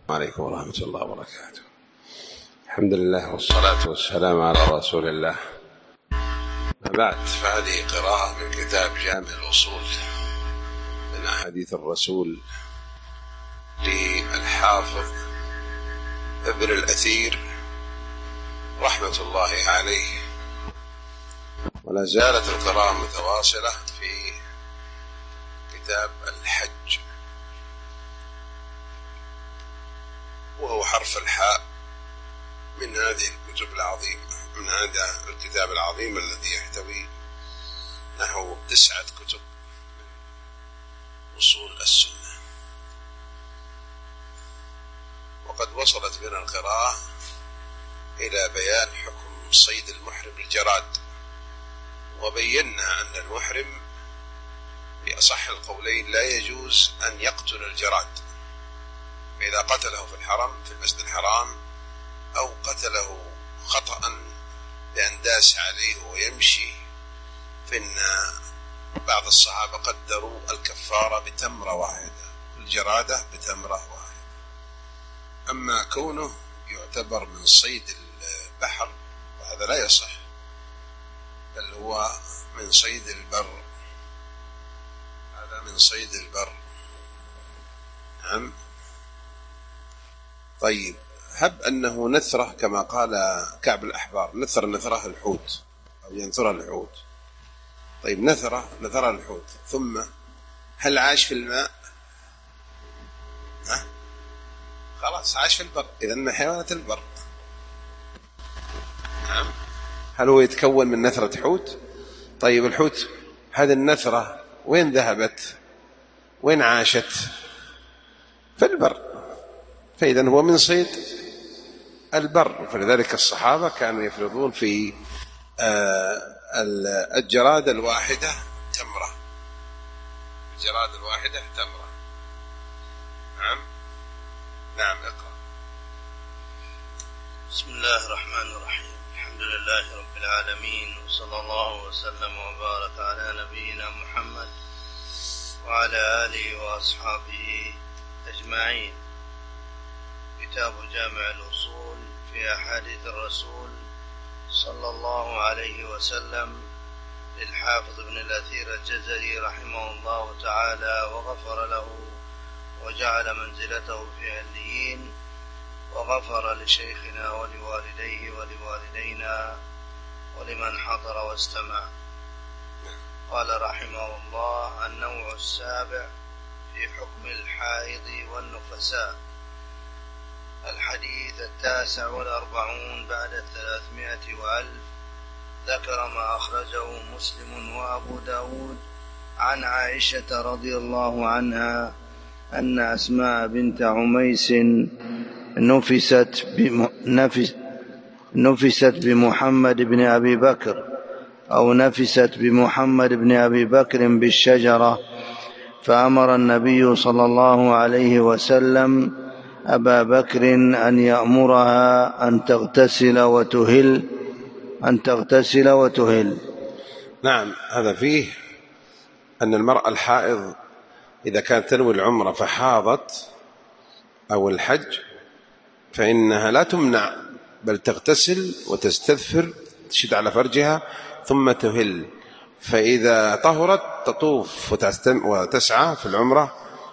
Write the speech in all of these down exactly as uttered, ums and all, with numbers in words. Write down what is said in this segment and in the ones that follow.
عليكم ورحمة الله وبركاته. الحمد لله والصلاة والسلام على رسول الله. ما بعد، فهذه قراءة من كتاب جامع الأصول من أحاديث الرسول للحافظ ابن الأثير رحمة الله عليه. ولا زالت القراءة متواصلة في كتاب الحج، وهو حرف الحاء من هذه الكتب العظيمة، من هذا الكتاب العظيم الذي يحتوي نحو تسعة كتب من أصول السنة. وقد وصلت بنا القراءة إلى بيان حكم صيد المحرم الجراد، وبينا أن المحرم بأصح القولين لا يجوز أن يقتل الجراد، فإذا قتله في الحرم في المسجد الحرام أو قتله خطأ بأن داس عليه ويمشي، فإن بعض الصحابة قدروا الكفارة بتمرة واحدة، الجرادة بتمرة واحدة. أما كونه يعتبر من صيد البحر وهذا لا يصح، بل هو من صيد البر، هذا من صيد البر. نعم. طيب، هب أنه نثره كما قال كعب الأحبار، نثر نثره الحوت أو ينثر الحوت. طيب، نثره نثر الحوت ثم هل عاش في الماء؟ ها؟ خلاص عاش في البر، إذن من حيوانات البر. نعم. هل هو يتكون من نثرة حوت؟ طيب، الحوت هذه النثرة وين ذهبت؟ وين عاشت؟ في البر، فإذا هو من صيد البر. فلذلك الصحابة كانوا يفرضون في الجرادة الواحدة تمرة، الجرادة الواحدة تمرة. نعم. نعم، اقرأ. بسم الله الرحمن الرحيم. الحمد لله رب العالمين، وصلى الله وسلم وبارك على نبينا محمد وعلى آله وأصحابه أجمعين. كتاب جامع الأصول في أحاديث الرسول صلى الله عليه وسلم للحافظ ابن الأثير الجزري رحمه الله تعالى وغفر له وجعل منزلته في عليين، وغفر لشيخنا ولوالديه ولوالدينا ولمن حضر واستمع. قال رحمه الله: النوع السابع في حكم الحائض والنفساء. الحديث التاسع والأربعون بعد الثلاثمائة وألف. ذكر ما أخرجه مسلم وأبو داود عن عائشة رضي الله عنها أن أسماء بنت عميس نفست, نفس نفست بمحمد بن أبي بكر أو نفست بمحمد بن أبي بكر بالشجرة، فأمر النبي صلى الله عليه وسلم أبا بكر أن يأمرها أن تغتسل وتهل أن تغتسل وتهل. نعم. هذا فيه أن المرأة الحائض إذا كانت تنوي العمرة فحاضت أو الحج فإنها لا تمنع، بل تغتسل وتستذفر، تشد على فرجها ثم تهل. فإذا طهرت تطوف وتسعى في العمرة،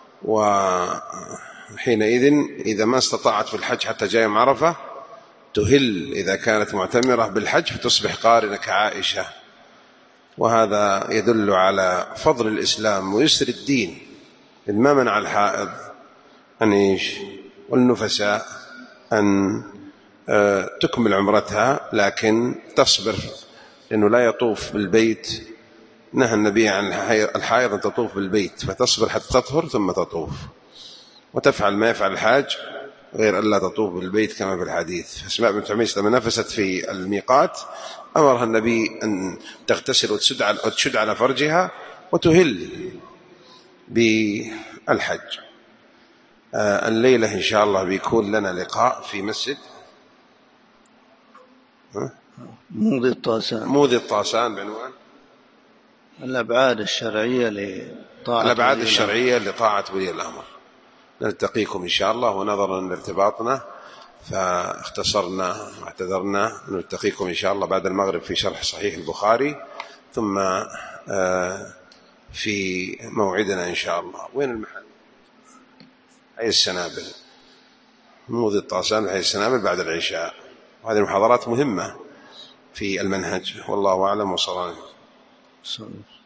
وحينئذ إذا ما استطاعت في الحج حتى جاء يوم عرفة تهل. إذا كانت معتمرة بالحج فتصبح قارنة كعائشة. وهذا يدل على فضل الإسلام ويسر الدين، إذ ما منع الحائض أن إيش والنفساء أن تكمل عمرتها، لكن تصبر، لأنه لا يطوف بالبيت. نهى النبي عن الحائض أن تطوف بالبيت، فتصبر حتى تطهر ثم تطوف، وتفعل ما يفعل الحاج غير أن لا تطوف بالبيت كما في الحديث. أسماء بنت عميس لما نفست في الميقات أمرها النبي أن تغتسل وتشد على فرجها وتهل بالحج. آه الليلة إن شاء الله بيكون لنا لقاء في مسجد موذي الطاسان موذي الطاسان بعنوان الأبعاد الشرعية لطاعة الأبعاد الشرعية لطاعة ولي الأمر. نلتقيكم إن شاء الله، ونظرا لارتباطنا فاختصرنا واعتذرنا. نلتقيكم إن شاء الله بعد المغرب في شرح صحيح البخاري، ثم في موعدنا إن شاء الله. وين المحل؟ حي السنابل، موضي الطاسان حي السنابل بعد العشاء. وهذه المحاضرات مهمة في المنهج، والله أعلم. وصلى الله عليه وسلم.